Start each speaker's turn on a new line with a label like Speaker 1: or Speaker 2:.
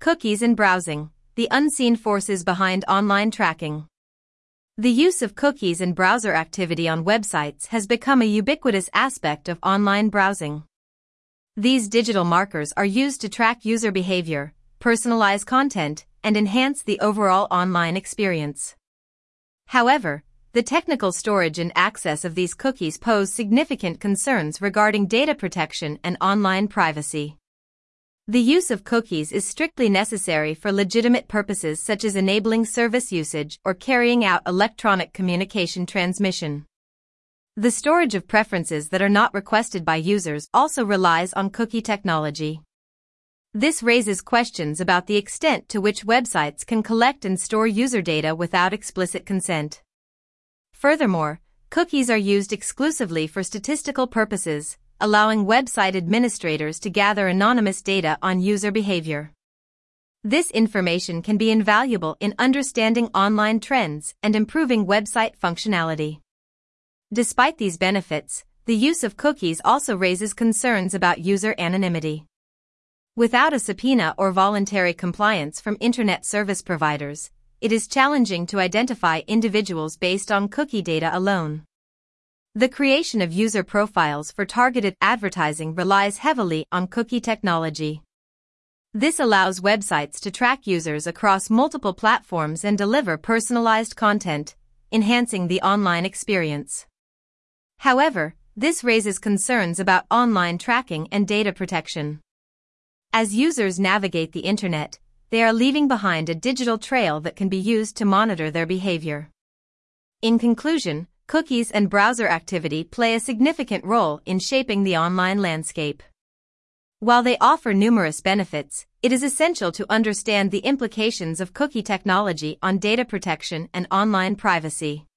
Speaker 1: Cookies and browsing, the unseen forces behind online tracking. The use of cookies and browser activity on websites has become a ubiquitous aspect of online browsing. These digital markers are used to track user behavior, personalize content, and enhance the overall online experience. However, the technical storage and access of these cookies pose significant concerns regarding data protection and online privacy. The use of cookies is strictly necessary for legitimate purposes such as enabling service usage or carrying out electronic communication transmission. The storage of preferences that are not requested by users also relies on cookie technology. This raises questions about the extent to which websites can collect and store user data without explicit consent. Furthermore, cookies are used exclusively for statistical purposes, allowing website administrators to gather anonymous data on user behavior. This information can be invaluable in understanding online trends and improving website functionality. Despite these benefits, the use of cookies also raises concerns about user anonymity. Without a subpoena or voluntary compliance from internet service providers, it is challenging to identify individuals based on cookie data alone. The creation of user profiles for targeted advertising relies heavily on cookie technology. This allows websites to track users across multiple platforms and deliver personalized content, enhancing the online experience. However, this raises concerns about online tracking and data protection. As users navigate the internet, they are leaving behind a digital trail that can be used to monitor their behavior. In conclusion, cookies and browser activity play a significant role in shaping the online landscape. While they offer numerous benefits, it is essential to understand the implications of cookie technology on data protection and online privacy.